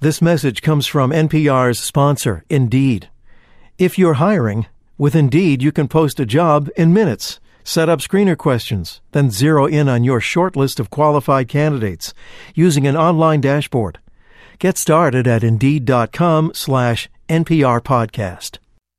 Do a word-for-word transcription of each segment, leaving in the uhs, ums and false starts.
This message comes from N P R's sponsor, Indeed. If you're hiring, with Indeed you can post a job in minutes, set up screener questions, then zero in on your short list of qualified candidates using an online dashboard. Get started at Indeed.com slash NPR podcast.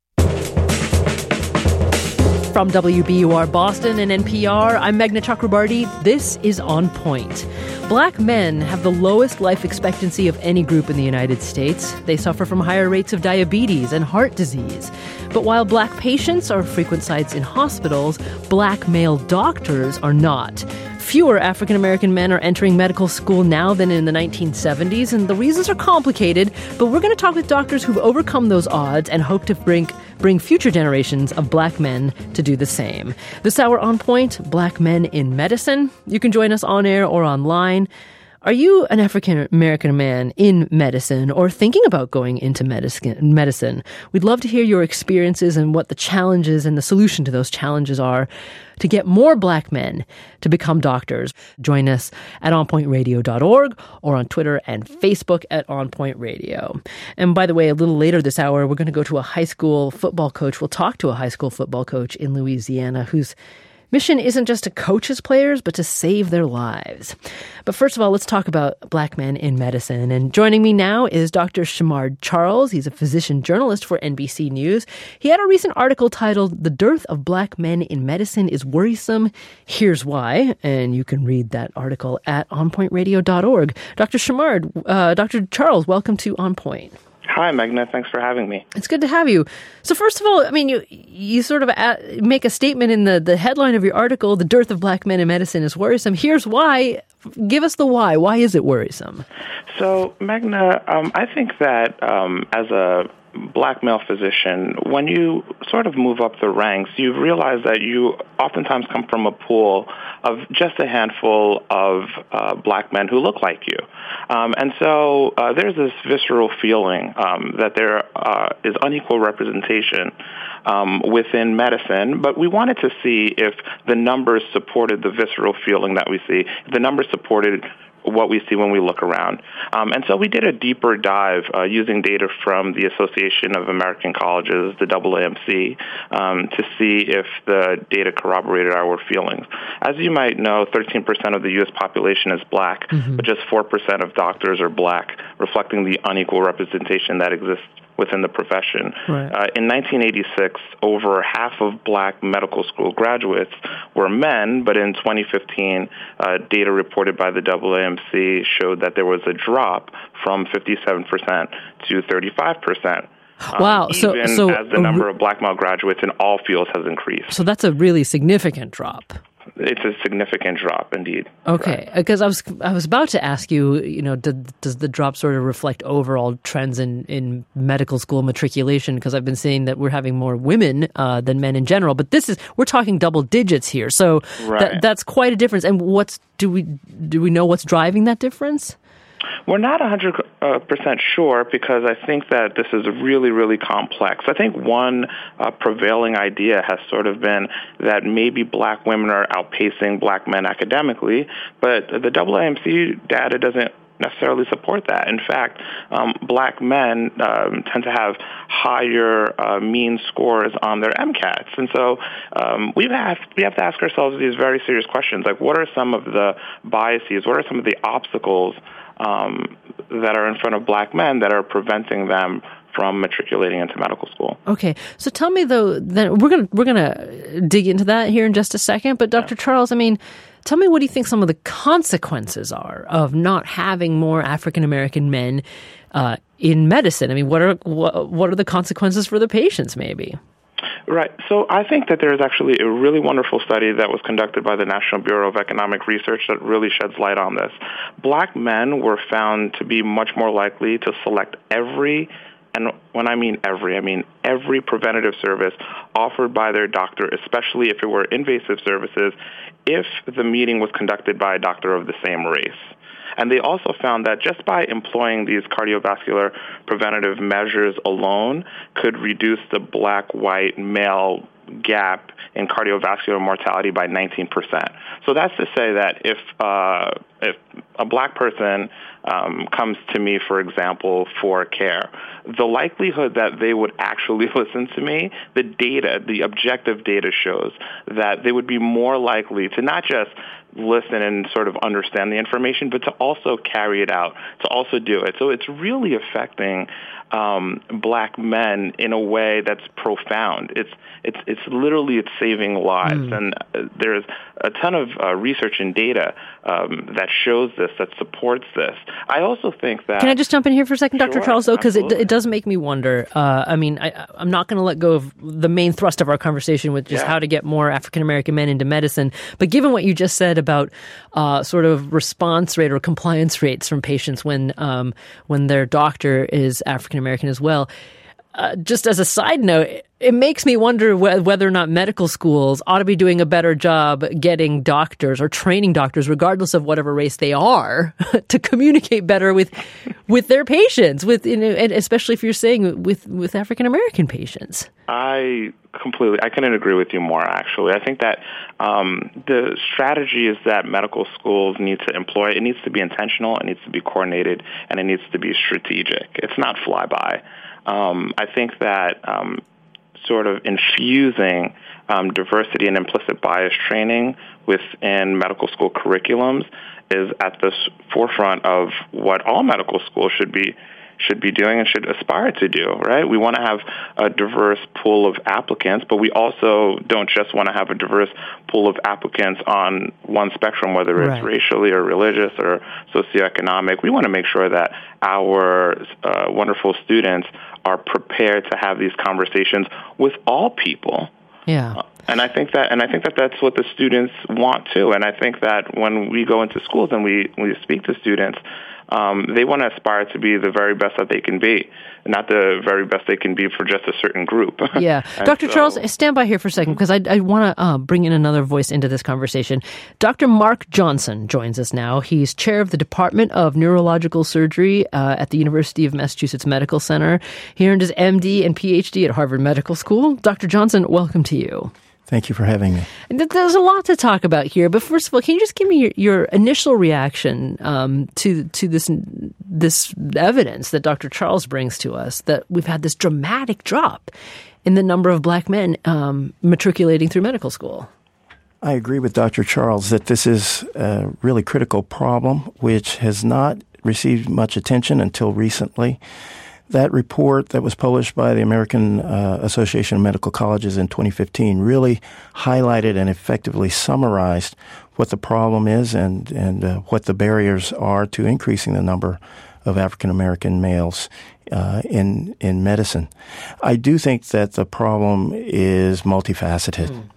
From W B U R Boston and N P R, I'm Meghna Chakrabarti. This is On Point. Black men have the lowest life expectancy of any group in the United States. They suffer from higher rates of diabetes and heart disease. But while black patients are frequent sights in hospitals, black male doctors are not. Fewer African-American men are entering medical school now than in the nineteen seventies, and the reasons are complicated, but we're going to talk with doctors who've overcome those odds and hope to bring bring future generations of black men to do the same. This hour On Point, Black Men in Medicine. You can join us on air or online. Are you an African-American man in medicine or thinking about going into medicine? We'd love to hear your experiences and what the challenges and the solution to those challenges are to get more black men to become doctors. Join us at on point radio dot org or on Twitter and Facebook at On Point Radio. And by the way, a little later this hour, we're going to go to a high school football coach. We'll talk to a high school football coach in Louisiana who's mission isn't just to coach his players, but to save their lives. But first of all, let's talk about black men in medicine. And joining me now is Doctor Shemard Charles. He's a physician journalist for N B C News. He had a recent article titled, "The Dearth of Black Men in Medicine is Worrisome. Here's Why." And you can read that article at on point radio dot org. Doctor Shemard, uh, Doctor Charles, welcome to On Point. Hi, Meghna. Thanks for having me. It's good to have you. So first of all, I mean, you you sort of at, make a statement in the, the headline of your article, "The Dearth of Black Men in Medicine is Worrisome. Here's why." Give us the why. Why is it worrisome? So, Meghna, um, I think that um, as a black male physician, when you sort of move up the ranks, you realize that you oftentimes come from a pool of just a handful of uh, black men who look like you. Um, and so uh, there's this visceral feeling um, that there uh, is unequal representation um, within medicine, but we wanted to see if the numbers supported the visceral feeling that we see, if the numbers supported what we see when we look around. Um, and so we did a deeper dive uh, using data from the Association of American Colleges, the A A M C, um, to see if the data corroborated our feelings. As you might know, thirteen percent of the U S population is black, mm-hmm. but just four percent of doctors are black, reflecting the unequal representation that exists within the profession. Right. Uh, in nineteen eighty-six, over half of black medical school graduates were men, but in twenty fifteen, uh, data reported by the A A M C showed that there was a drop from fifty-seven percent to thirty-five percent. Wow. Um, so, even so as the number of black male graduates in all fields has increased. So that's a really significant drop. It's a significant drop, indeed. Okay, because I was I was about to ask you, you know, did, does the drop sort of reflect overall trends in, in medical school matriculation? Because I've been seeing that we're having more women uh, than men in general, but this is we're talking double digits here, so right. that, that's quite a difference. And what's do we do we know what's driving that difference? We're not one hundred percent sure because I think that this is really, really complex. I think one uh, prevailing idea has sort of been that maybe black women are outpacing black men academically, but the A A M C data doesn't necessarily support that. In fact, um, black men um, tend to have higher uh, mean scores on their MCATs. And so um, we have, we have to ask ourselves these very serious questions, like what are some of the biases, what are some of the obstacles um, that are in front of black men that are preventing them from matriculating into medical school. Okay, so tell me though, then we're gonna we're gonna dig into that here in just a second. But Doctor Yeah. Charles, I mean, tell me what do you think some of the consequences are of not having more African American men uh, in medicine? I mean, what are what, what are the consequences for the patients, maybe? Right. So I think that there is actually a really wonderful study that was conducted by the National Bureau of Economic Research that really sheds light on this. Black men were found to be much more likely to select every, and when I mean every, I mean every preventative service offered by their doctor, especially if it were invasive services, if the meeting was conducted by a doctor of the same race. And they also found that just by employing these cardiovascular preventative measures alone could reduce the black-white male gap in cardiovascular mortality by nineteen percent. So that's to say that if uh, if a black person um, comes to me, for example, for care, the likelihood that they would actually listen to me, the data, the objective data shows that they would be more likely to not just listen and sort of understand the information, but to also carry it out, to also do it. So it's really affecting um, black men in a way that's profound. It's it's it's literally it's saving lives, mm. and uh, there's a ton of uh, research and data um, that shows this, that supports this. I also think that. Can I just jump in here for a second, Doctor Sure, Charles, though, because it, it does make me wonder. Uh, I mean, I, I'm not going to let go of the main thrust of our conversation with just yeah. how to get more African American men into medicine. But given what you just said about uh, sort of response rate or compliance rates from patients when um, when their doctor is African American as well. Uh, just as a side note, it makes me wonder wh- whether or not medical schools ought to be doing a better job getting doctors or training doctors, regardless of whatever race they are, to communicate better with with their patients, with you know, and especially if you're saying with with African American patients. I completely, I couldn't agree with you more, actually. I think that um, the strategy is that medical schools need to employ. It needs to be intentional, it needs to be coordinated, and it needs to be strategic. It's not flyby. Um, I think that um, sort of infusing um, diversity and implicit bias training within medical school curriculums is at the forefront of what all medical schools should be should be doing and should aspire to do, right? We want to have a diverse pool of applicants, but we also don't just want to have a diverse pool of applicants on one spectrum, whether it's right. racially or religious or socioeconomic. We want to make sure that our uh, wonderful students are prepared to have these conversations with all people. Yeah. Uh, and I think that, and I think that that's what the students want too. And I think that when we go into schools and we we speak to students, Um, they want to aspire to be the very best that they can be, not the very best they can be for just a certain group. Yeah. Doctor So, Charles, stand by here for a second, because I, I want to uh, bring in another voice into this conversation. Doctor Mark Johnson joins us now. He's chair of the Department of Neurological Surgery uh, at the University of Massachusetts Medical Center. He earned his M D and P H D at Harvard Medical School. Doctor Johnson, welcome to you. Thank you for having me. There's a lot to talk about here, but first of all, can you just give me your, your initial reaction um, to to this this evidence that Doctor Charles brings to us, that we've had this dramatic drop in the number of black men um, matriculating through medical school? I agree with Doctor Charles that this is a really critical problem, which has not received much attention until recently. That report that was published by the American uh, Association of Medical Colleges in twenty fifteen really highlighted and effectively summarized what the problem is and, and uh, what the barriers are to increasing the number of African American males uh, in in medicine. I do think that the problem is multifaceted, mm.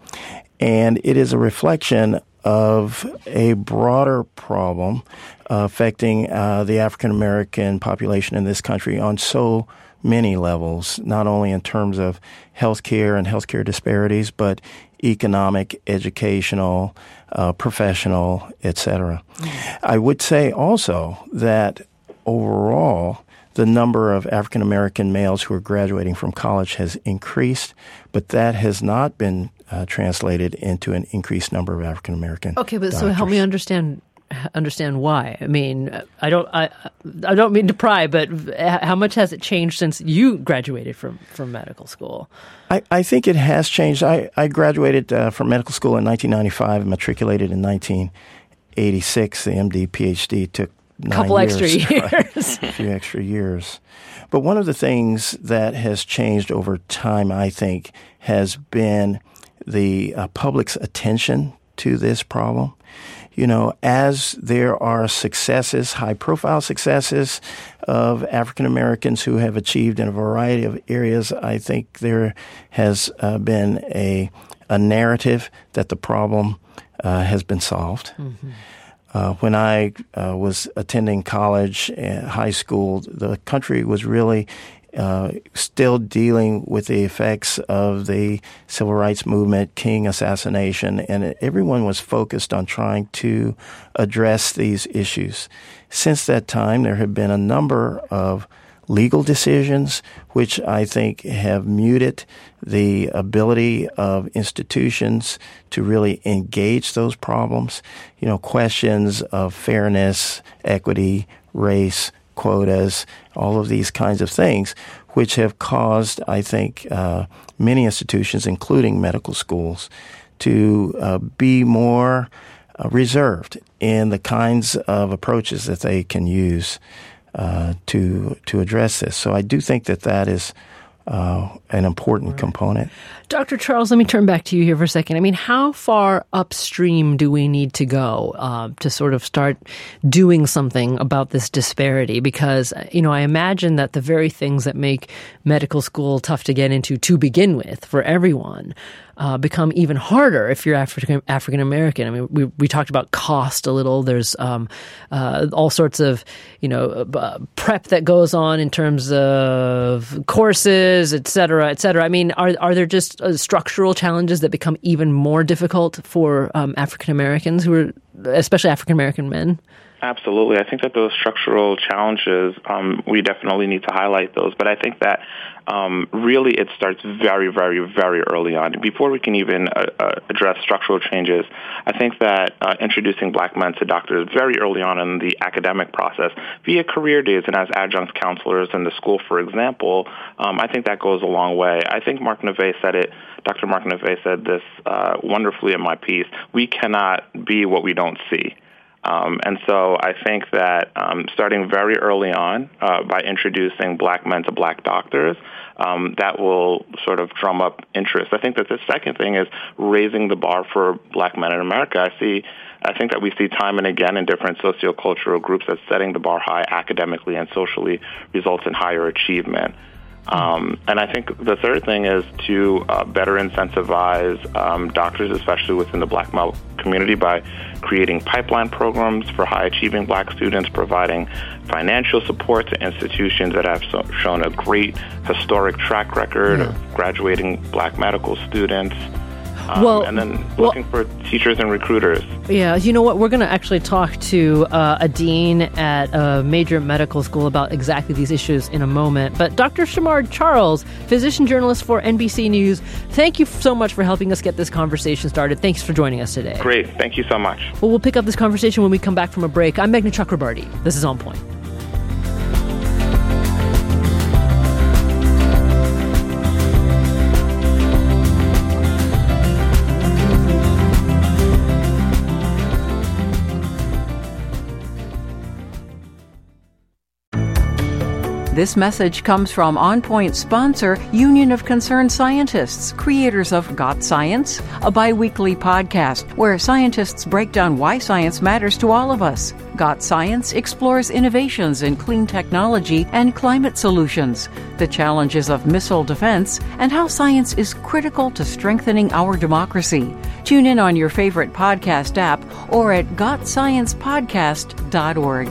and it is a reflection of a broader problem uh, affecting uh, the African American population in this country on so many levels, not only in terms of healthcare and healthcare disparities, but economic, educational, uh, professional, et cetera. Mm-hmm. I would say also that overall, the number of African American males who are graduating from college has increased, but that has not been uh, translated into an increased number of African American. Okay, but doctors. So help me understand understand why. I mean, I don't I I don't mean to pry, but how much has it changed since you graduated from, from medical school? I, I think it has changed. I, I graduated uh, from medical school in nineteen ninety-five and matriculated in nineteen eighty-six. The M D, P H D took nine couple years, extra years. Right? A few extra years. But one of the things that has changed over time, I think, has been the uh, public's attention to this problem. You know, as there are successes, high-profile successes of African Americans who have achieved in a variety of areas, I think there has uh, been a a narrative that the problem uh, has been solved. Mm-hmm. Uh, when I uh, was attending college and high school, the country was really uh, still dealing with the effects of the civil rights movement, King assassination, and everyone was focused on trying to address these issues. Since that time, there have been a number of legal decisions, which I think have muted the ability of institutions to really engage those problems. You know, questions of fairness, equity, race, quotas, all of these kinds of things, which have caused, I think, uh, many institutions, including medical schools, to uh, be more uh, reserved in the kinds of approaches that they can use uh, to to address this. So I do think that that is uh, an important right. component. Doctor Charles, let me turn back to you here for a second. I mean, how far upstream do we need to go uh, to sort of start doing something about this disparity? Because, you know, I imagine that the very things that make medical school tough to get into to begin with for everyone uh, become even harder if you're African African American. I mean, we we talked about cost a little. There's um, uh, all sorts of, you know, uh, prep that goes on in terms of courses, et cetera, et cetera. I mean, are are there just uh, structural challenges that become even more difficult for um, African Americans who are, especially African American men? Absolutely. I think that those structural challenges, um, we definitely need to highlight those. But I think that um, really it starts very, very, very early on. Before we can even uh, uh, address structural changes, I think that uh, introducing black men to doctors very early on in the academic process, via career days and as adjunct counselors in the school, for example, um, I think that goes a long way. I think Mark Neve said it. Doctor Mark Neve said this uh, wonderfully in my piece. We cannot be what we don't see. Um, and so I think that um, starting very early on uh, by introducing black men to black doctors, um, that will sort of drum up interest. I think that the second thing is raising the bar for black men in America. I see, I think that we see time and again in different sociocultural groups that setting the bar high academically and socially results in higher achievement. Um, and I think the third thing is to uh, better incentivize um, doctors, especially within the black male community, by creating pipeline programs for high-achieving black students, providing financial support to institutions that have so, shown a great historic track record yeah. of graduating black medical students. Um, well, and then looking well, for teachers and recruiters. Yeah, you know what? We're going to actually talk to uh, a dean at a major medical school about exactly these issues in a moment. But Doctor Shemar Charles, physician journalist for N B C News, thank you so much for helping us get this conversation started. Thanks for joining us today. Great. Thank you so much. Well, we'll pick up this conversation when we come back from a break. I'm Meghna Chakrabarti. This is On Point. This message comes from On Point sponsor, Union of Concerned Scientists, creators of Got Science, a bi-weekly podcast where scientists break down why science matters to all of us. Got Science explores innovations in clean technology and climate solutions, the challenges of missile defense, and how science is critical to strengthening our democracy. Tune in on your favorite podcast app or at got science podcast dot org.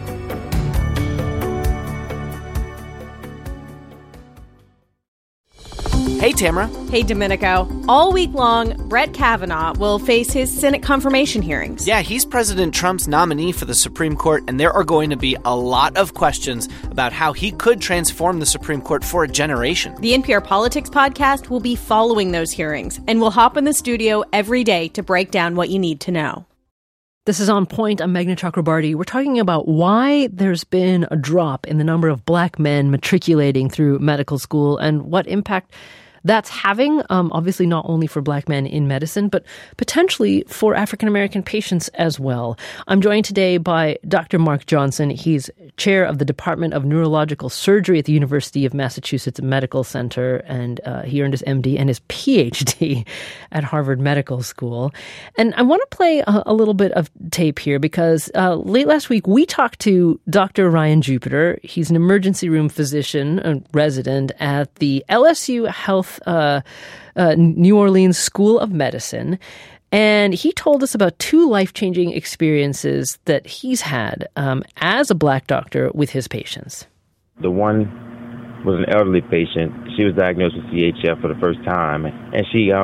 Hey, Tamara. Hey, Domenico. All week long, Brett Kavanaugh will face his Senate confirmation hearings. Yeah, he's President Trump's nominee for the Supreme Court, and there are going to be a lot of questions about how he could transform the Supreme Court for a generation. The N P R Politics podcast will be following those hearings, and we'll hop in the studio every day to break down what you need to know. This is On Point. I'm Meghna Chakrabarti. We're talking about why there's been a drop in the number of black men matriculating through medical school and what impact that's having, um, obviously not only for black men in medicine, but potentially for African-American patients as well. I'm joined today by Doctor Mark Johnson. He's chair of the Department of Neurological Surgery at the University of Massachusetts Medical Center, and uh, he earned his M D and his P H D at Harvard Medical School. And I want to play a, a little bit of tape here because uh, late last week we talked to Doctor Ryan Jupiter. He's an emergency room physician, a resident at the L S U Health Uh, uh, New Orleans School of Medicine. And he told us about two life-changing experiences that he's had um, as a black doctor with his patients. The one was an elderly patient. She was diagnosed with C H F for the first time. And she um,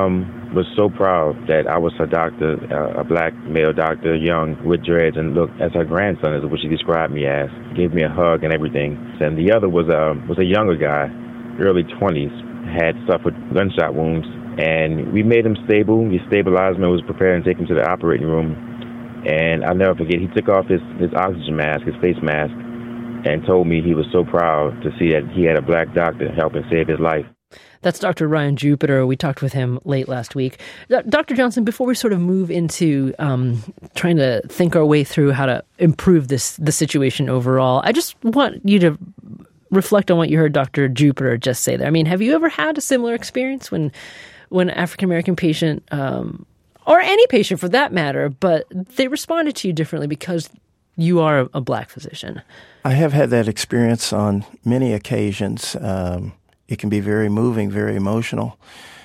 was so proud that I was her doctor, uh, a black male doctor, young, with dreads, and looked as her grandson, is what she described me as. Gave me a hug and everything. And the other was a, was a younger guy, early twenties, had suffered gunshot wounds. And we made him stable. We stabilized him and was prepared to take him to the operating room. And I'll never forget, he took off his, his oxygen mask, his face mask, and told me he was so proud to see that he had a black doctor helping save his life. That's Doctor Ryan Jupiter. We talked with him late last week. Doctor Johnson, before we sort of move into um, trying to think our way through how to improve this the situation overall, I just want you to reflect on what you heard Doctor Jupiter just say there. I mean, have you ever had a similar experience when when an African-American patient, um, or any patient for that matter, but they responded to you differently because you are a black physician? I have had that experience on many occasions. Um, it can be very moving, very emotional.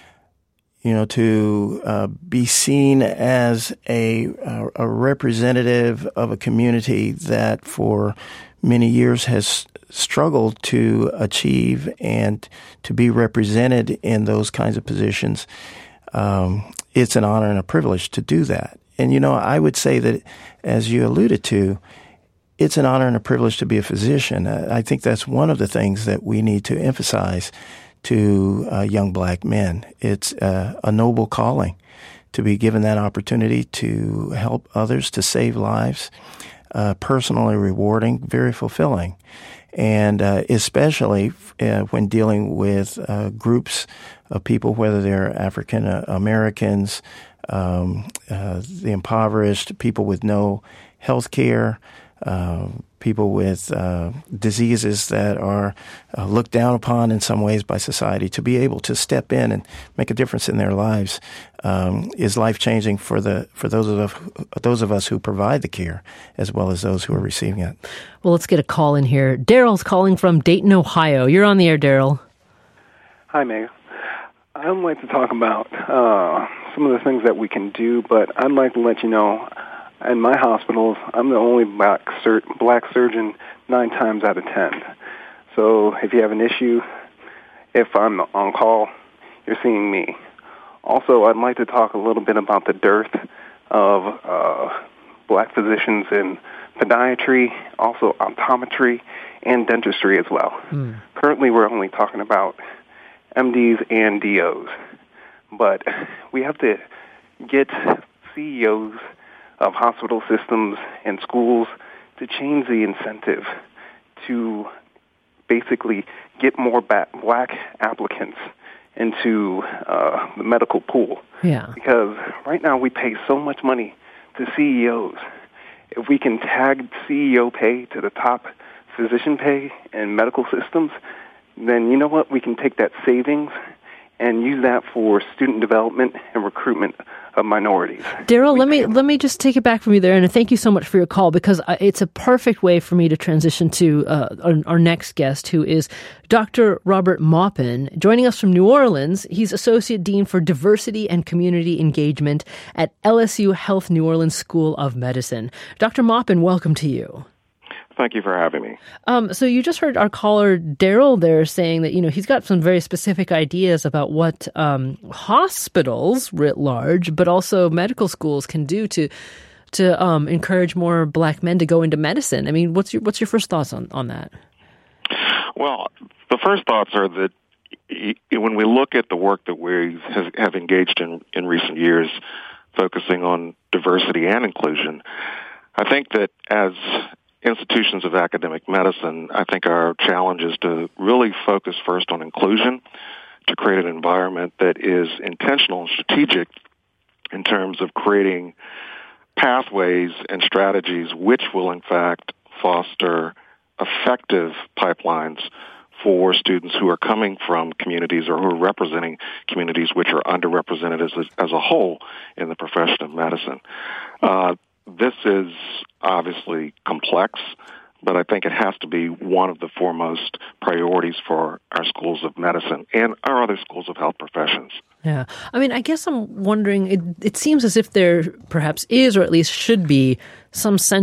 You know, to uh, be seen as a, a a representative of a community that for many years has struggled to achieve and to be represented in those kinds of positions, um, it's an honor and a privilege to do that. And, you know, I would say that, as you alluded to, it's an honor and a privilege to be a physician. Uh, I think that's one of the things that we need to emphasize to uh, young black men. It's uh, a noble calling to be given that opportunity to help others, to save lives, uh, personally rewarding, very fulfilling. And uh, especially uh, when dealing with uh, groups of people, whether they're African Americans, um, uh, the impoverished, people with no health care, uh, people with uh, diseases that are uh, looked down upon in some ways by society, to be able to step in and make a difference in their lives um, is life-changing for the for those of those of us who provide the care, as well as those who are receiving it. Well, let's get a call in here. Daryl's calling from Dayton, Ohio. You're on the air, Daryl. Hi, Meg. I'd like to talk about uh, some of the things that we can do, but I'd like to let you know, in my hospitals, I'm the only black, sur- black surgeon nine times out of ten. So if you have an issue, if I'm on call, you're seeing me. Also, I'd like to talk a little bit about the dearth of uh, black physicians in podiatry, also optometry, and dentistry as well. Mm. Currently, we're only talking about M Ds and D Os. But we have to get C E Os of hospital systems and schools to change the incentive to basically get more ba- black applicants into uh, the medical pool. Yeah. Because right now we pay so much money to C E Os. If we can tag C E O pay to the top physician pay in medical systems, then you know what? We can take that savings and use that for student development and recruitment of minorities. Daryl, let me let me just take it back from you there, and thank you so much for your call, because it's a perfect way for me to transition to uh, our, our next guest, who is Doctor Robert Maupin, joining us from New Orleans. He's Associate Dean for Diversity and Community Engagement at L S U Health New Orleans School of Medicine. Doctor Maupin, welcome to you. Thank you for having me. Um, so you just heard our caller, Daryl, there saying that, you know, he's got some very specific ideas about what um, hospitals writ large, but also medical schools can do to to um, encourage more black men to go into medicine. I mean, what's your what's your first thoughts on, on that? Well, the first thoughts are that when we look at the work that we have engaged in in recent years, focusing on diversity and inclusion, I think that as institutions of academic medicine, I think our challenge is to really focus first on inclusion, to create an environment that is intentional and strategic in terms of creating pathways and strategies which will, in fact, foster effective pipelines for students who are coming from communities or who are representing communities which are underrepresented as a, as a whole in the profession of medicine. Uh, This is obviously complex, but I think it has to be one of the foremost priorities for our schools of medicine and our other schools of health professions. Yeah. I mean, I guess I'm wondering, it, it seems as if there perhaps is, or at least should be, some sense of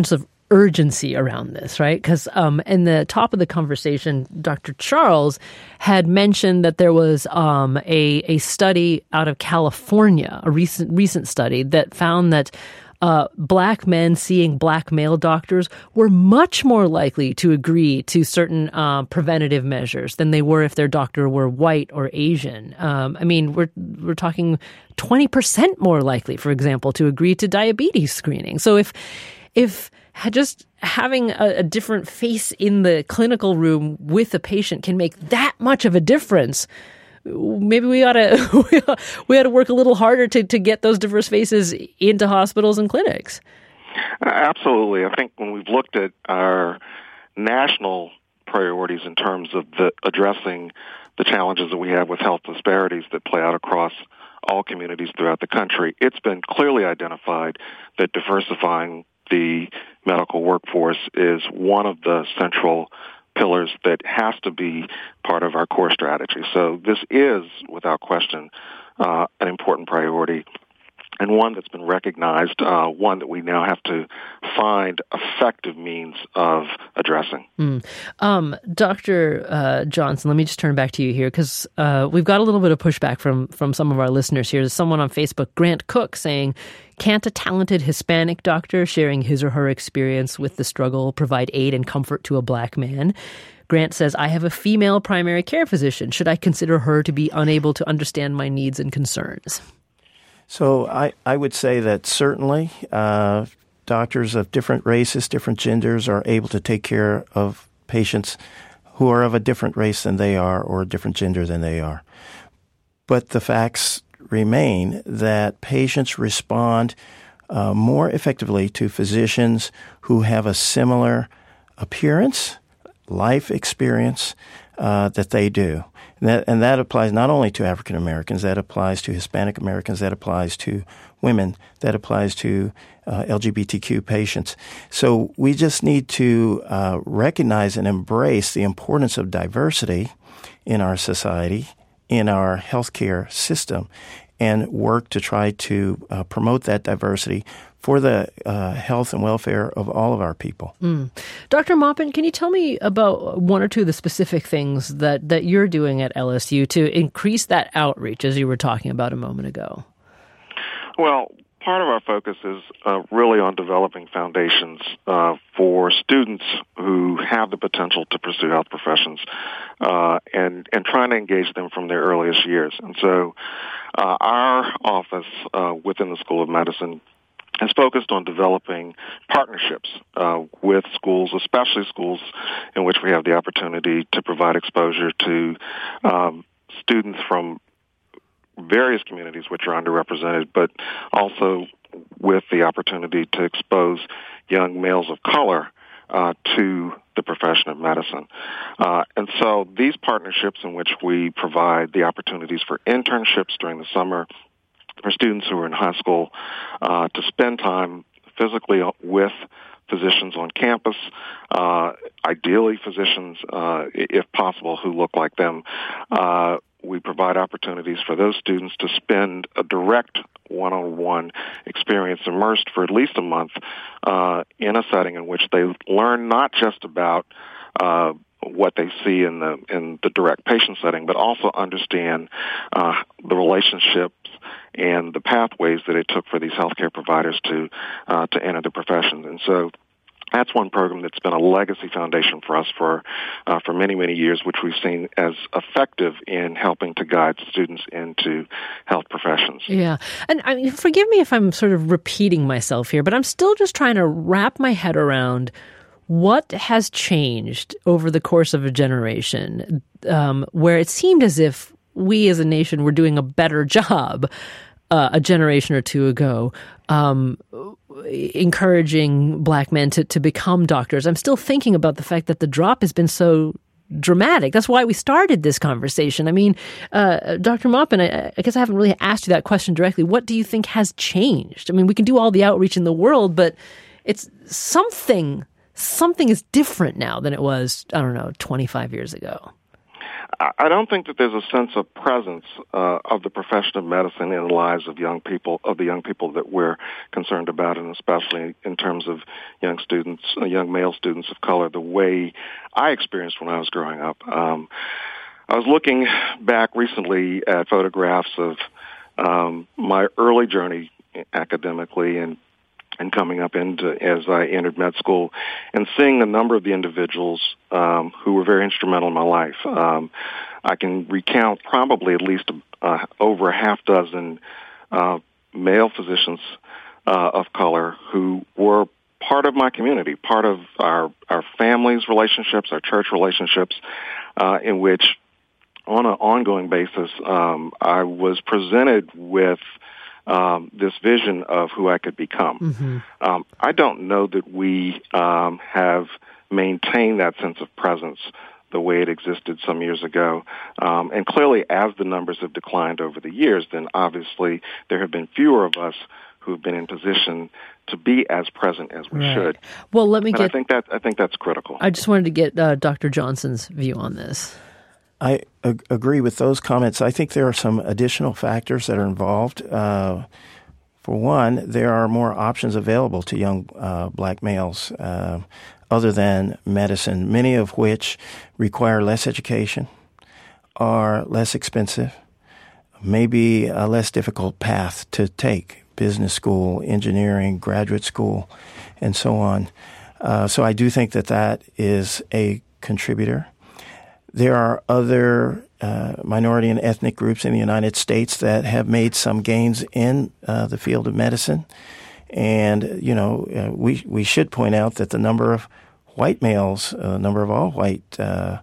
urgency around this, right? Because um, in the top of the conversation, Doctor Charles had mentioned that there was um, a a study out of California, a recent recent study that found that uh, black men seeing black male doctors were much more likely to agree to certain uh, preventative measures than they were if their doctor were white or Asian. Um, I mean, we're we're talking twenty percent more likely, for example, to agree to diabetes screening. So if if just having a, a different face in the clinical room with a patient can make that much of a difference, maybe we ought to we ought to work a little harder to, to get those diverse faces into hospitals and clinics. Absolutely. I think when we've looked at our national priorities in terms of the addressing the challenges that we have with health disparities that play out across all communities throughout the country, it's been clearly identified that diversifying the medical workforce is one of the central pillars that has to be part of our core strategy. So this is, without question, uh, an important priority, and one that's been recognized, uh, one that we now have to find effective means of addressing. Mm. Um, Doctor Uh, Johnson, let me just turn back to you here, because uh, we've got a little bit of pushback from, from some of our listeners here. There's someone on Facebook, Grant Cook, saying, can't a talented Hispanic doctor sharing his or her experience with the struggle provide aid and comfort to a black man? Grant says, I have a female primary care physician. Should I consider her to be unable to understand my needs and concerns? So I, I would say that certainly uh, doctors of different races, different genders are able to take care of patients who are of a different race than they are or a different gender than they are. But the facts remain that patients respond uh, more effectively to physicians who have a similar appearance, life experience uh, that they do. And that, and that applies not only to African Americans, that applies to Hispanic Americans, that applies to women, that applies to uh, L G B T Q patients. So we just need to uh, recognize and embrace the importance of diversity in our society, in our healthcare system, and work to try to uh, promote that diversity for the uh, health and welfare of all of our people. Mm. Doctor Maupin, can you tell me about one or two of the specific things that, that you're doing at L S U to increase that outreach, as you were talking about a moment ago? Well, part of our focus is uh, really on developing foundations uh, for students who have the potential to pursue health professions uh, and, and trying to engage them from their earliest years. And so uh, our office uh, within the School of Medicine is focused on developing partnerships uh, with schools, especially schools in which we have the opportunity to provide exposure to um, students from various communities which are underrepresented, but also with the opportunity to expose young males of color uh, to the profession of medicine. Uh, and so these partnerships in which we provide the opportunities for internships during the summer for students who are in high school uh, to spend time physically with physicians on campus, uh, ideally physicians, uh, if possible, who look like them. Uh, we provide opportunities for those students to spend a direct one-on-one experience immersed for at least a month uh, in a setting in which they learn not just about uh, what they see in the in the direct patient setting, but also understand uh, the relationships and the pathways that it took for these healthcare providers to uh, to enter the profession. And so that's one program that's been a legacy foundation for us for uh, for many, many years, which we've seen as effective in helping to guide students into health professions. Yeah. And I mean, forgive me if I'm sort of repeating myself here, but I'm still just trying to wrap my head around what has changed over the course of a generation um, where it seemed as if we as a nation were doing a better job uh, a generation or two ago um, encouraging black men to, to become doctors. I'm still thinking about the fact that the drop has been so dramatic. That's why we started this conversation. I mean, uh, Doctor Maupin, I, I guess I haven't really asked you that question directly. What do you think has changed? I mean, we can do all the outreach in the world, but it's something... Something is different now than it was, I don't know, twenty-five years ago. I don't think that there's a sense of presence uh, of the profession of medicine in the lives of young people, of the young people that we're concerned about, and especially in terms of young students, uh, young male students of color, the way I experienced when I was growing up. Um, I was looking back recently at photographs of um, my early journey academically and and coming up into as I entered med school, and seeing a number of the individuals um, who were very instrumental in my life. Um, I can recount probably at least uh, over a half dozen uh, male physicians uh, of color who were part of my community, part of our our families' relationships, our church relationships, uh, in which, on an ongoing basis, um, I was presented with Um, this vision of who I could become. Mm-hmm. Um, I don't know that we um, have maintained that sense of presence the way it existed some years ago. Um, and clearly, as the numbers have declined over the years, then obviously there have been fewer of us who have been in position to be as present as we right. should. Well, let me and get. I think that I think that's critical. I just wanted to get uh, Doctor Johnson's view on this. I ag- agree with those comments. I think there are some additional factors that are involved. Uh, for one, there are more options available to young uh, black males uh, other than medicine, many of which require less education, are less expensive, maybe a less difficult path to take, business school, engineering, graduate school, and so on. Uh, so I do think that that is a contributor. There are other uh, minority and ethnic groups in the United States that have made some gains in uh, the field of medicine. And, you know, uh, we we should point out that the number of white males, uh, number of all white uh,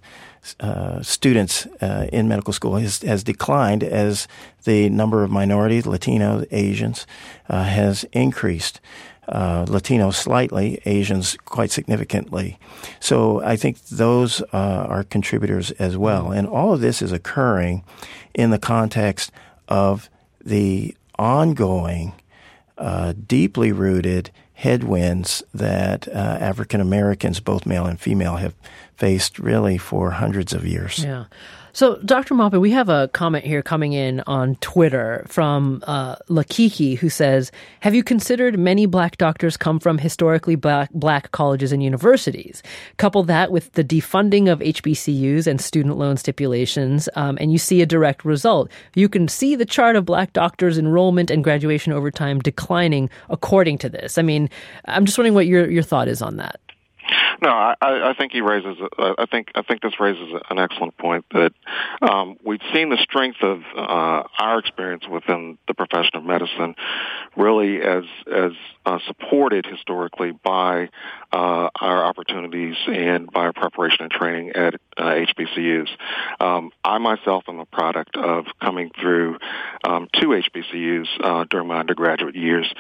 uh, students uh, in medical school has, has declined as the number of minorities, Latino, Asians, uh, has increased. Uh, Latinos slightly, Asians quite significantly. So I think those uh, are contributors as well. And all of this is occurring in the context of the ongoing, uh, deeply rooted headwinds that uh, African Americans, both male and female, have faced really for hundreds of years. Yeah. So, Doctor Maupin, we have a comment here coming in on Twitter from uh, Lakiki, who says, have you considered many black doctors come from historically black, black colleges and universities? Couple that with the defunding of H B C Us and student loan stipulations, um, and you see a direct result. You can see the chart of black doctors' enrollment and graduation over time declining according to this. I mean, I'm just wondering what your, your thought is on that. No, I, I think he raises. I think I think this raises an excellent point that um, we've seen the strength of uh, our experience within the profession of medicine, really as as uh, supported historically by uh, our opportunities and by our preparation and training at uh, H B C Us. Um, I myself am a product of coming through um, two H B C Us uh, during my undergraduate years,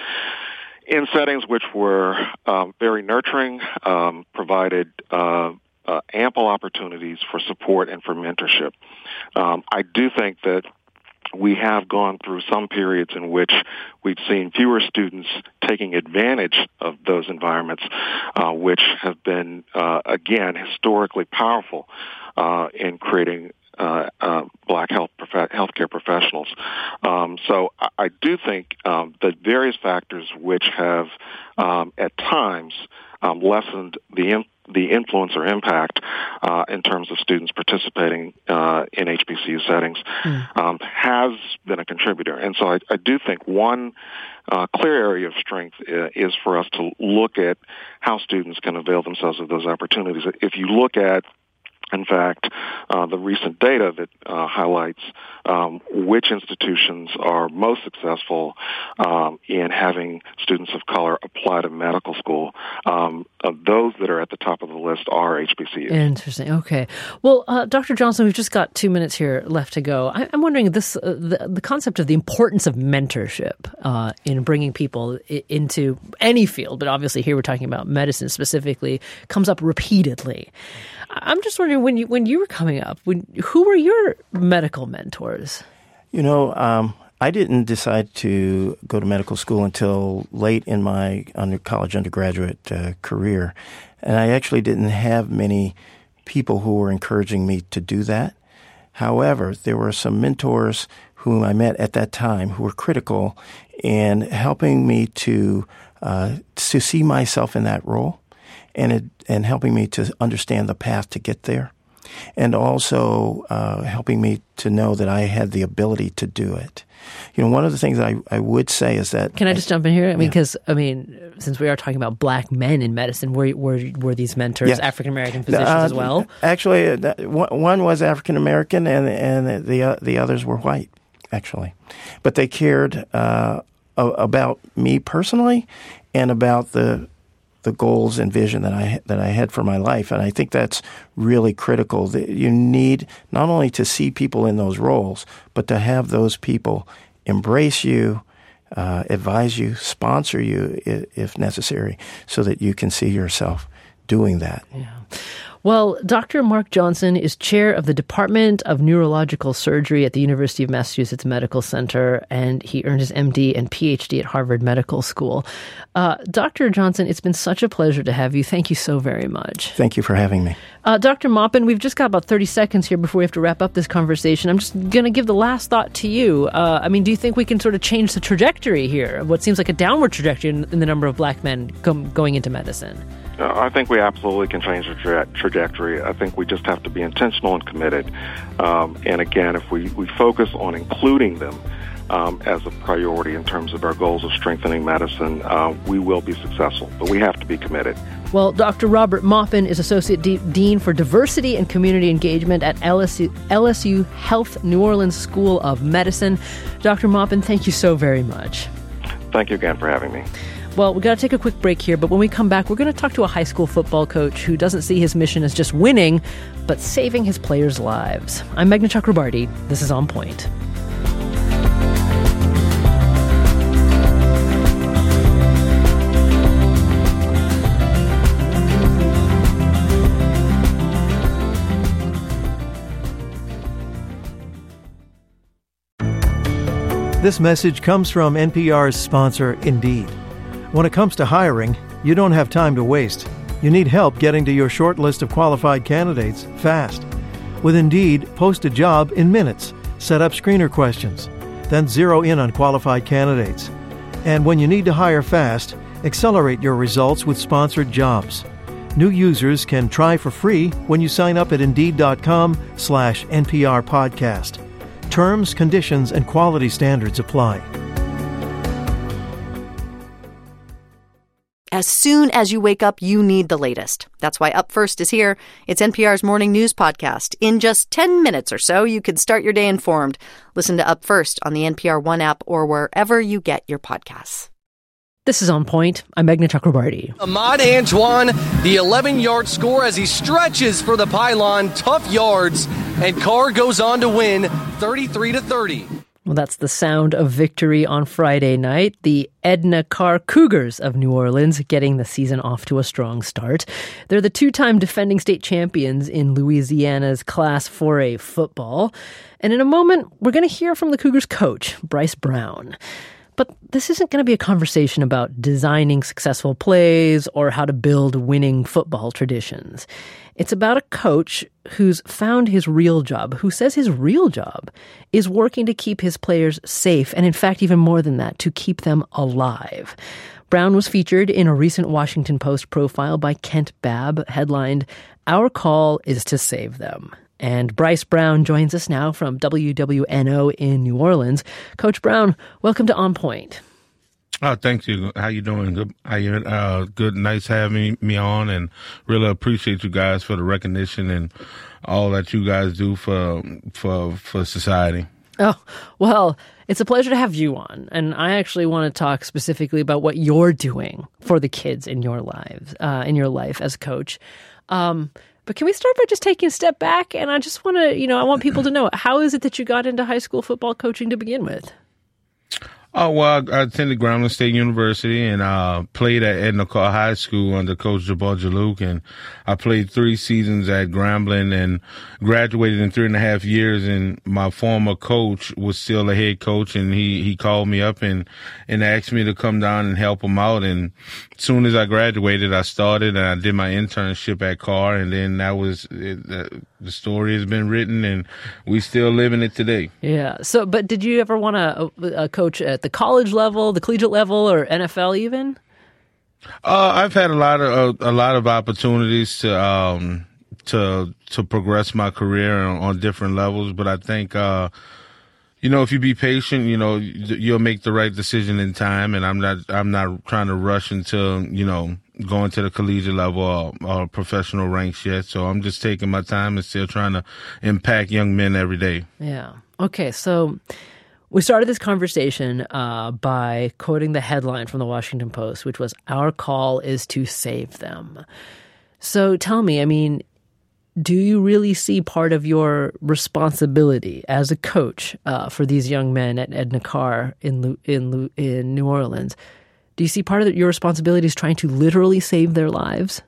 in settings which were um, very nurturing, um, provided uh, uh, ample opportunities for support and for mentorship. Um, I do think that we have gone through some periods in which we've seen fewer students taking advantage of those environments, uh, which have been, uh, again, historically powerful uh, in creating Uh, uh, black health prof- healthcare professionals. Um, so I, I do think um, that various factors which have um, at times um, lessened the in- the influence or impact uh, in terms of students participating uh, in H B C U settings mm. um, has been a contributor. And so I, I do think one uh, clear area of strength uh, is for us to look at how students can avail themselves of those opportunities. If you look at In fact, uh, the recent data that uh, highlights um, which institutions are most successful um, in having students of color apply to medical school, um, uh, those that are at the top of the list are H B C Us. Interesting. Okay. Well, uh, Doctor Johnson, we've just got two minutes here left to go. I- I'm wondering this uh, the, the concept of the importance of mentorship uh, in bringing people I- into any field, but obviously here we're talking about medicine specifically, comes up repeatedly. I'm just wondering, when you when you were coming up, when, who were your medical mentors? You know, um, I didn't decide to go to medical school until late in my under college undergraduate uh, career, and I actually didn't have many people who were encouraging me to do that. However, there were some mentors whom I met at that time who were critical in helping me to uh, to see myself in that role, and it, and helping me to understand the path to get there, and also uh, helping me to know that I had the ability to do it. You know, one of the things I, I would say is that... Can I just jump in here? I mean, because, yeah. I mean, since we are talking about black men in medicine, were were, were these mentors yes. African-American physicians uh, as well? Actually, uh, one was African-American and, and the, uh, the others were white, actually. But they cared uh, about me personally and about the the goals and vision that I that I had for my life. And I think that's really critical. You need not only to see people in those roles, but to have those people embrace you, uh, advise you, sponsor you if necessary, so that you can see yourself doing that. Yeah. Well, Doctor Mark Johnson is chair of the Department of Neurological Surgery at the University of Massachusetts Medical Center, and he earned his M D and P H D at Harvard Medical School. Uh, Doctor Johnson, it's been such a pleasure to have you. Thank you so very much. Thank you for having me. Uh, Doctor Maupin, we've just got about thirty seconds here before we have to wrap up this conversation. I'm just going to give the last thought to you. Uh, I mean, do you think we can sort of change the trajectory here of what seems like a downward trajectory in, in the number of black men com- going into medicine? Uh, I think we absolutely can change the tra- trajectory. I think we just have to be intentional and committed. Um, and again, if we, we focus on including them um, as a priority in terms of our goals of strengthening medicine, uh, we will be successful. But we have to be committed. Well, Doctor Robert Maupin is Associate D- Dean for Diversity and Community Engagement at L S U, L S U Health New Orleans School of Medicine. Doctor Maupin, thank you so very much. Thank you again for having me. Well, we've got to take a quick break here, but when we come back, we're going to talk to a high school football coach who doesn't see his mission as just winning, but saving his players' lives. I'm Meghna Chakrabarti. This is On Point. This message comes from N P R's sponsor, Indeed. When it comes to hiring, you don't have time to waste. You need help getting to your short list of qualified candidates fast. With Indeed, post a job in minutes, set up screener questions, then zero in on qualified candidates. And when you need to hire fast, accelerate your results with sponsored jobs. New users can try for free when you sign up at Indeed.com slash NPR podcast. Terms, conditions, and quality standards apply. As soon as you wake up, you need the latest. That's why Up First is here. It's N P R's morning news podcast. In just ten minutes or so, you can start your day informed. Listen to Up First on the N P R One app or wherever you get your podcasts. This is On Point. I'm Meghna Chakrabarti. Ahmad Antoine, the eleven-yard score as he stretches for the pylon. Tough yards, and Carr goes on to win thirty-three to thirty. Well, that's the sound of victory on Friday night. The Edna Carr Cougars of New Orleans getting the season off to a strong start. They're the two-time defending state champions in Louisiana's Class four A football. And in a moment, we're going to hear from the Cougars coach, Bryce Brown. But this isn't going to be a conversation about designing successful plays or how to build winning football traditions. It's about a coach who's found his real job, who says his real job is working to keep his players safe, and in fact, even more than that, to keep them alive. Brown was featured in a recent Washington Post profile by Kent Babb, headlined, "Our Call is to Save Them." And Bryce Brown joins us now from W W N O in New Orleans. Coach Brown, welcome to On Point. Oh, thank you. How you doing? Good. How you? Uh, good. Nice having me on, and really appreciate you guys for the recognition and all that you guys do for for for society. Oh, well, it's a pleasure to have you on, and I actually want to talk specifically about what you're doing for the kids in your lives, uh, in your life as coach. Um, but can we start by just taking a step back? And I just want to, you know, I want people to know, how is it that you got into high school football coaching to begin with? Oh, well, I attended Grambling State University and uh, played at Edna Carr High School under Coach Jabbar Jalouk. And I played three seasons at Grambling and graduated in three and a half years. And my former coach was still a head coach, and he, he called me up and, and asked me to come down and help him out. And as soon as I graduated, I started and I did my internship at Carr. And then that was, it, uh, the story has been written, and we still living it today. Yeah. So, but did you ever want to uh, coach at the college level, the collegiate level, or N F L even? Uh, I've had a lot of uh, a lot of opportunities to um, to to progress my career on, on different levels, but I think uh, you know, if you be patient, you know, you'll make the right decision in time. And I'm not I'm not trying to rush into, you know, going to the collegiate level or, or professional ranks yet. So I'm just taking my time and still trying to impact young men every day. Yeah. Okay. So we started this conversation uh, by quoting the headline from the Washington Post, which was, "Our call is to save them." So tell me, I mean, do you really see part of your responsibility as a coach uh, for these young men at Edna Karr in in in New Orleans? Do you see part of your responsibility is trying to literally save their lives?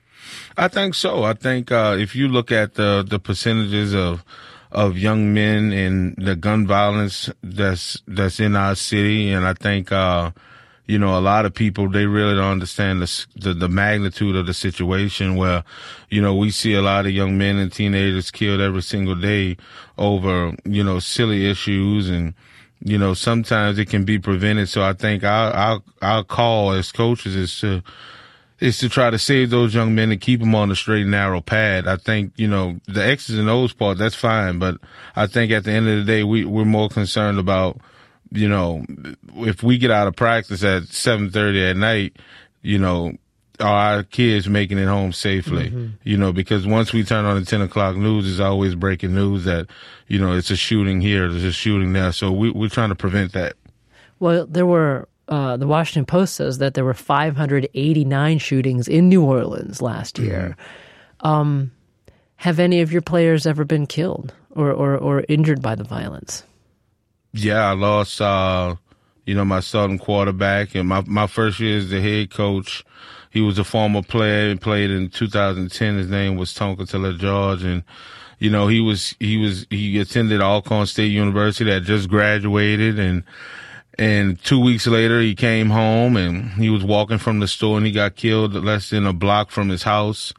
I think so. I think uh, if you look at the the percentages of of young men and the gun violence that's that's in our city, and I think uh, you know, a lot of people, they really don't understand the, the the magnitude of the situation where, you know, we see a lot of young men and teenagers killed every single day over, you know, silly issues, and you know, sometimes it can be prevented. So I think our our our call as coaches is to is to try to save those young men and keep them on the straight and narrow path. I think, you know, the X's and O's part, that's fine. But I think at the end of the day, we, we're more concerned about, you know, if we get out of practice at seven thirty at night, you know, are our kids making it home safely? Mm-hmm. You know, because once we turn on the ten o'clock news, it's always breaking news that, you know, it's a shooting here, there's a shooting there. So we, we're trying to prevent that. Well, there were... Uh, the Washington Post says that there were five hundred eighty-nine shootings in New Orleans last year. Mm-hmm. Um, have any of your players ever been killed or, or, or injured by the violence? Yeah, I lost, uh, you know, my starting quarterback. And my, my first year as the head coach, he was a former player. He played in two thousand ten. His name was Tonka Taylor George. And, you know, he was, he was, he attended Alcorn State University, that just graduated, and, And two weeks later, he came home and he was walking from the store and he got killed less than a block from his house.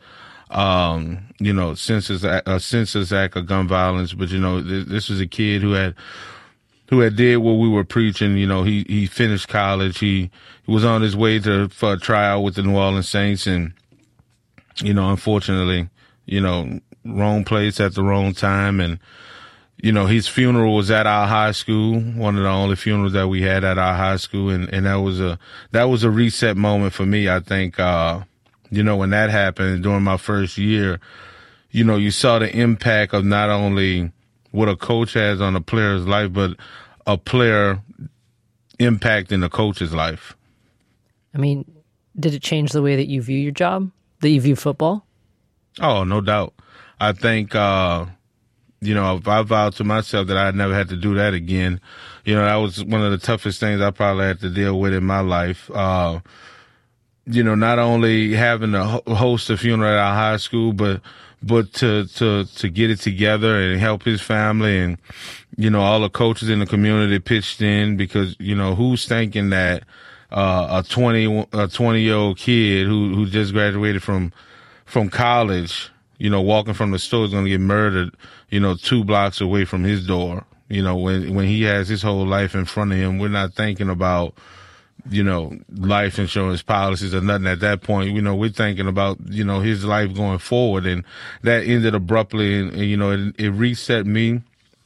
Um, you know, census, a census act of gun violence. But, you know, th- this was a kid who had, who had did what we were preaching. You know, he, he finished college. He, he was on his way to, for a tryout with the New Orleans Saints. And, you know, unfortunately, you know, wrong place at the wrong time. And, you know, his funeral was at our high school, one of the only funerals that we had at our high school. And, and that was a, that was a reset moment for me. I think, uh, you know, when that happened during my first year, you know, you saw the impact of not only what a coach has on a player's life, but a player impacting the coach's life. I mean, did it change the way that you view your job, that you view football? Oh, no doubt. I think, uh, you know, I vowed to myself that I'd never had to do that again. You know, that was one of the toughest things I probably had to deal with in my life. Uh, you know, not only having to host a funeral at our high school, but but to to to get it together and help his family, and you know, all the coaches in the community pitched in, because you know, who's thinking that uh, a twenty a twenty year old kid who who just graduated from from college, you know, walking from the store is going to get murdered, you know, two blocks away from his door. You know, when when he has his whole life in front of him, we're not thinking about, you know, life insurance policies or nothing at that point. You know, we're thinking about, you know, his life going forward. And that ended abruptly. And, and you know, it, it reset me.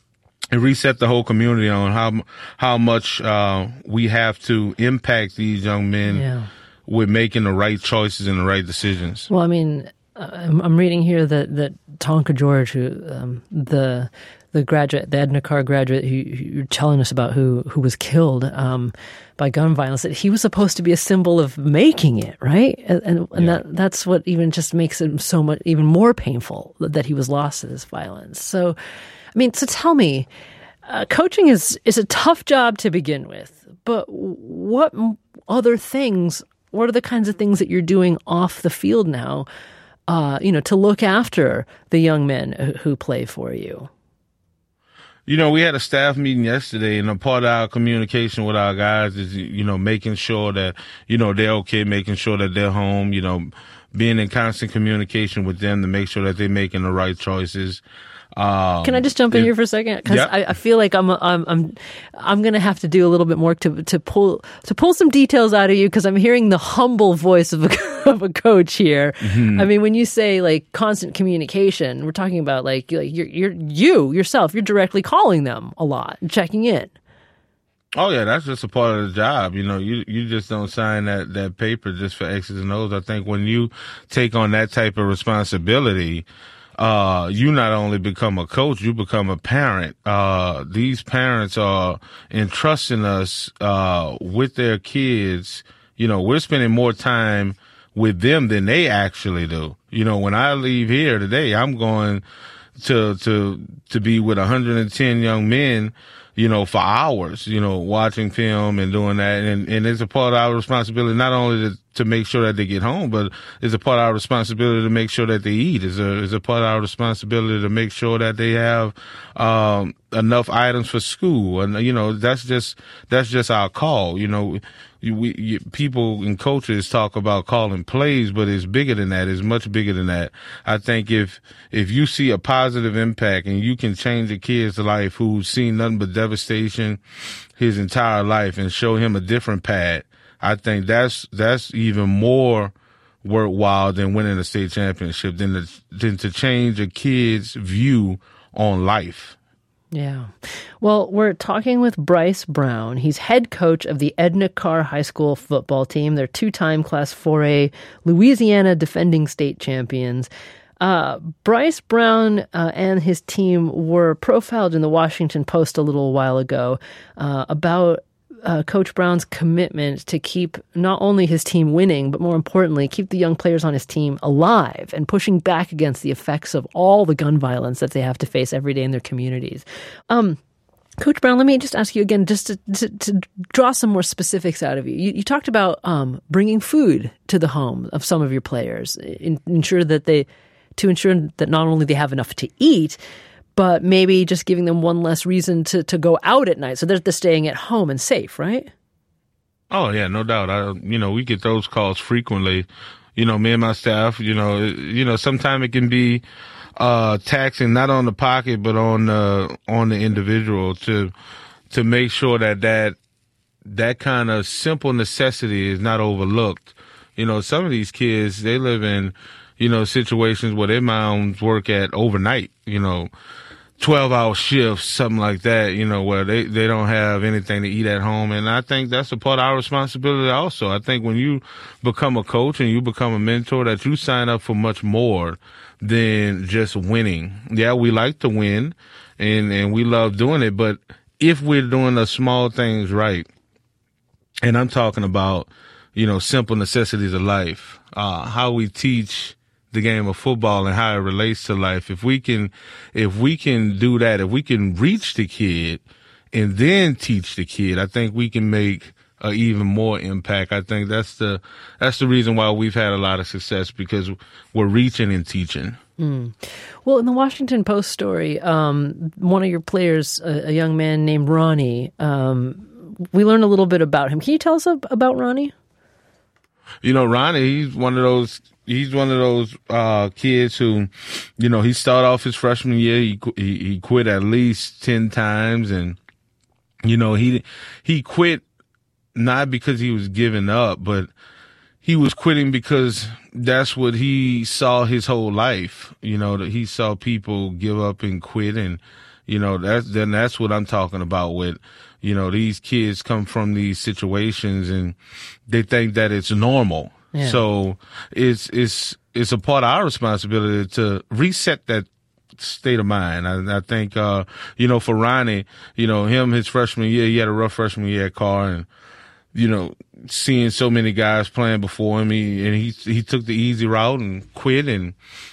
It reset the whole community on how how much uh, we have to impact these young men yeah. with making the right choices and the right decisions. Well, I mean, I'm, I'm reading here that, that Tonka George, who um, the the graduate, the Edna Karr graduate, who, who you're telling us about, who who was killed um, by gun violence, that he was supposed to be a symbol of making it, right? And and, and yeah. that that's what even just makes it so much even more painful that he was lost to this violence. So, I mean, so tell me, uh, coaching is is a tough job to begin with, but what other things? What are the kinds of things that you're doing off the field now? Uh, you know, to look after the young men who play for you? You know, we had a staff meeting yesterday, and a part of our communication with our guys is, you know, making sure that, you know, they're okay, making sure that they're home, you know, being in constant communication with them to make sure that they're making the right choices. Um, Can I just jump in it, here for a second? Because yeah. I, I feel like I'm I'm I'm I'm going to have to do a little bit more to to pull to pull some details out of you, because I'm hearing the humble voice of a of a coach here. Mm-hmm. I mean, when you say like constant communication, we're talking about like, like you're you're you yourself. You're directly calling them a lot and checking in. Oh yeah, that's just a part of the job. You know, you you just don't sign that that paper just for X's and O's. I think when you take on that type of responsibility, uh, you not only become a coach, you become a parent. Uh, these parents are entrusting us, uh, with their kids. You know, we're spending more time with them than they actually do. You know, when I leave here today, I'm going to, to, to be with one hundred ten young men, you know, for hours, you know, watching film and doing that. And, and it's a part of our responsibility, not only to, to make sure that they get home, but it's a part of our responsibility to make sure that they eat. It's a, it's a part of our responsibility to make sure that they have, um, enough items for school. And, you know, that's just, that's just our call. You know, we, you, people and coaches talk about calling plays, but it's bigger than that. It's much bigger than that. I think if, if you see a positive impact and you can change a kid's life who's seen nothing but devastation his entire life and show him a different path, I think that's, that's even more worthwhile than winning a state championship, than to, than to change a kid's view on life. Yeah. Well, we're talking with Bryce Brown. He's head coach of the Edna Karr High School football team. They're two-time Class four A Louisiana defending state champions. Uh, Bryce Brown uh, and his team were profiled in the Washington Post a little while ago uh, about Uh, Coach Brown's commitment to keep not only his team winning, but more importantly, keep the young players on his team alive and pushing back against the effects of all the gun violence that they have to face every day in their communities. Um, Coach Brown, let me just ask you again, just to, to, to draw some more specifics out of you. You, you talked about um, bringing food to the home of some of your players, in, ensure that they, to ensure that not only they have enough to eat, but maybe just giving them one less reason to, to go out at night. So they're, they're staying at home and safe, right? Oh, yeah, no doubt. I, you know, we get those calls frequently. You know, me and my staff, you know, you know, sometimes it can be uh, taxing, not on the pocket, but on the, on the individual to, to make sure that that, that kind of simple necessity is not overlooked. You know, some of these kids, they live in, you know, situations where their moms work at overnight, you know, twelve hour shifts, something like that, you know, where they, they don't have anything to eat at home. And I think that's a part of our responsibility also. I think when you become a coach and you become a mentor, that you sign up for much more than just winning. Yeah, we like to win and, and we love doing it, but if we're doing the small things right, and I'm talking about, you know, simple necessities of life, uh, how we teach the game of football and how it relates to life. If we can, if we can do that, if we can reach the kid and then teach the kid, I think we can make an even more impact. I think that's the, that's the reason why we've had a lot of success, because we're reaching and teaching. Mm. Well, in the Washington Post story, um, one of your players, a, a young man named Ronnie, um, we learned a little bit about him. Can you tell us about Ronnie? You know, Ronnie, he's one of those, he's one of those, uh, kids who, you know, he started off his freshman year. He, he, he quit at least ten times. And, you know, he, he quit not because he was giving up, but he was quitting because that's what he saw his whole life. You know, that he saw people give up and quit. And, you know, that's, then that's what I'm talking about with, you know, these kids come from these situations and they think that it's normal. Yeah. So it's, it's, it's a part of our responsibility to reset that state of mind. I, I think, uh, you know, for Ronnie, you know, him, his freshman year, he had a rough freshman year at Karr, and, you know, seeing so many guys playing before him, he, and he, he took the easy route and quit, and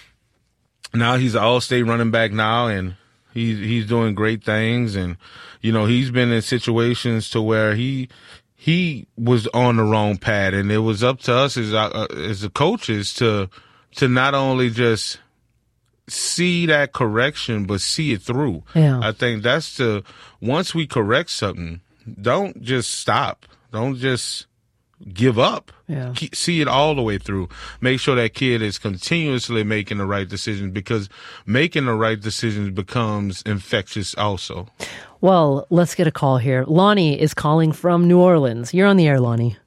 now he's an all-state running back now, and he's, he's doing great things. And, you know, he's been in situations to where he, he was on the wrong path, and it was up to us as uh, as the coaches to, to not only just see that correction, but see it through. Yeah. I think that's the, once we correct something, don't just stop. Don't just give up. Yeah. Keep, see it all the way through. Make sure that kid is continuously making the right decisions, because making the right decisions becomes infectious also. Well, let's get a call here. Lonnie is calling from New Orleans. You're on the air, Lonnie.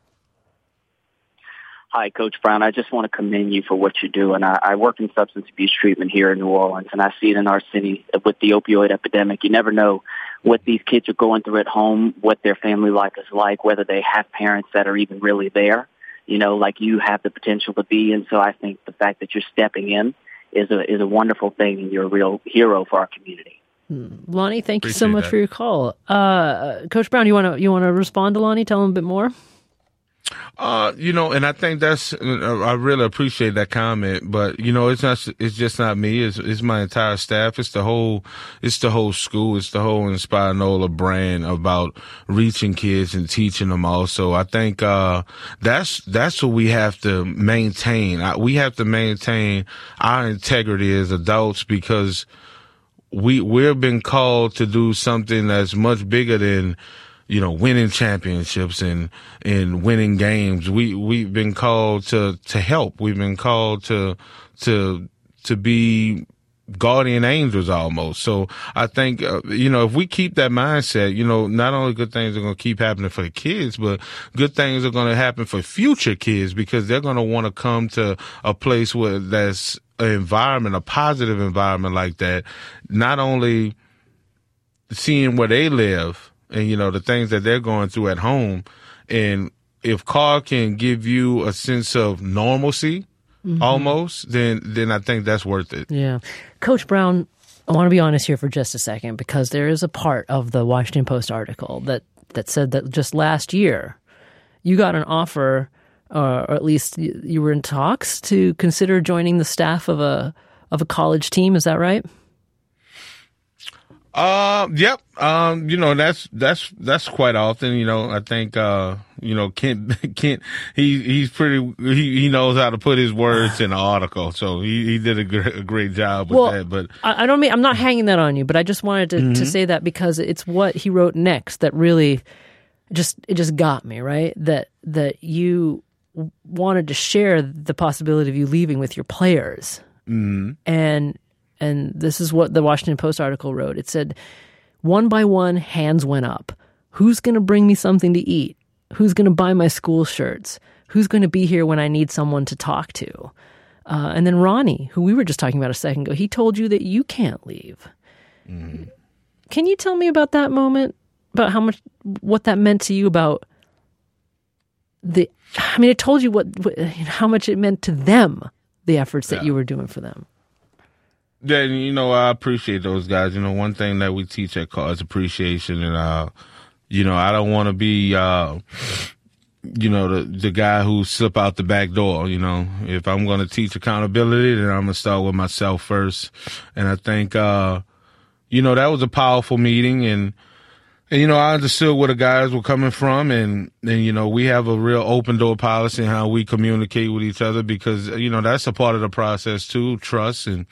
Hi, Coach Brown. I just want to commend you for what you do. And I, I work in substance abuse treatment here in New Orleans, and I see it in our city with the opioid epidemic. You never know what these kids are going through at home, what their family life is like, whether they have parents that are even really there, you know, like you have the potential to be. And so I think the fact that you're stepping in is a is a wonderful thing, and you're a real hero for our community. Hmm. Lonnie, thank Appreciate you so much that. for your call. Uh, Coach Brown, you want to you want to respond to Lonnie? Tell him a bit more. Uh, you know, and I think that's, I really appreciate that comment, but you know, it's not, it's just not me. It's, it's my entire staff. It's the whole, it's the whole school. It's the whole Inspire NOLA brand about reaching kids and teaching them also. I think, uh, that's, that's what we have to maintain. We have to maintain our integrity as adults, because we, we've been called to do something that's much bigger than, you know, winning championships and, and winning games. We, we've been called to, to help. We've been called to, to, to be guardian angels almost. So I think, uh, you know, if we keep that mindset, you know, not only good things are going to keep happening for the kids, but good things are going to happen for future kids, because they're going to want to come to a place where that's an environment, a positive environment like that, not only seeing where they live, and, you know, the things that they're going through at home. And if Carr can give you a sense of normalcy, mm-hmm. almost, then then I think that's worth it. Yeah. Coach Brown, I want to be honest here for just a second, because there is a part of the Washington Post article that, that said that just last year you got an offer, uh, or at least you, you were in talks to consider joining the staff of a of a college team. Is that right? Uh, yep. Um, you know, that's, that's, that's quite often, you know, I think, uh, you know, Kent, Kent, he, he's pretty, he, he knows how to put his words in an article. So he, he did a, gr- a great job with well, that. But I, I don't mean, I'm not hanging that on you, but I just wanted to, mm-hmm. to say that because it's what he wrote next that really just, it just got me, right? That, that you wanted to share the possibility of you leaving with your players. Mm-hmm. And, And this is what the Washington Post article wrote. It said, one by one, hands went up. Who's going to bring me something to eat? Who's going to buy my school shirts? Who's going to be here when I need someone to talk to? Uh, and then Ronnie, who we were just talking about a second ago, he told you that you can't leave. Mm-hmm. Can you tell me about that moment? About how much, what that meant to you about the, I mean, it told you what, what how much it meant to them, the efforts that yeah. you were doing for them. Yeah, you know, I appreciate those guys. You know, one thing that we teach at Carr is appreciation. And, uh, you know, I don't want to be, uh, you know, the, the guy who slip out the back door. You know, if I'm going to teach accountability, then I'm going to start with myself first. And I think, uh, you know, that was a powerful meeting. And, and, you know, I understood where the guys were coming from. And, and, you know, we have a real open door policy in how we communicate with each other, because, you know, that's a part of the process too, trust. And,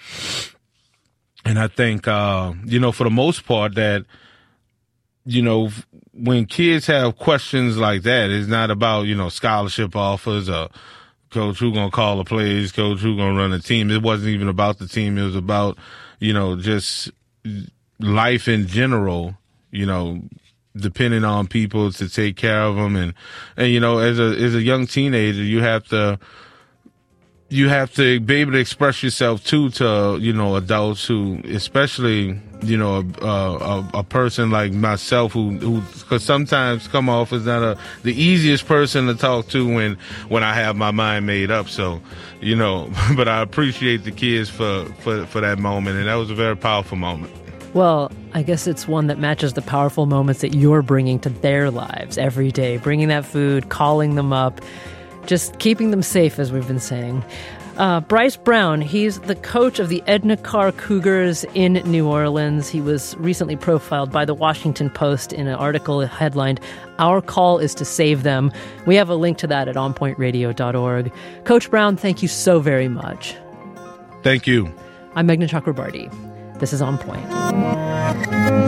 And I think, uh, you know, for the most part that, you know, when kids have questions like that, it's not about, you know, scholarship offers or coach who gonna call the plays, coach who gonna run the team. It wasn't even about the team. It was about, you know, just life in general, you know, depending on people to take care of them. And, and, you know, as a, as a young teenager, you have to, you have to be able to express yourself too to, you know, adults who, especially, you know, a, a, a person like myself who, who, cause sometimes come off as not a, the easiest person to talk to when, when I have my mind made up. So, you know, but I appreciate the kids for, for, for that moment. And that was a very powerful moment. Well, I guess it's one that matches the powerful moments that you're bringing to their lives every day, bringing that food, calling them up, just keeping them safe, as we've been saying. Uh, Bryce Brown, he's the coach of the Edna Karr Cougars in New Orleans. He was recently profiled by the Washington Post in an article headlined, "Our Call is to Save Them." We have a link to that at on point radio dot org. Coach Brown, thank you so very much. Thank you. I'm Meghna Chakrabarti. This is On Point.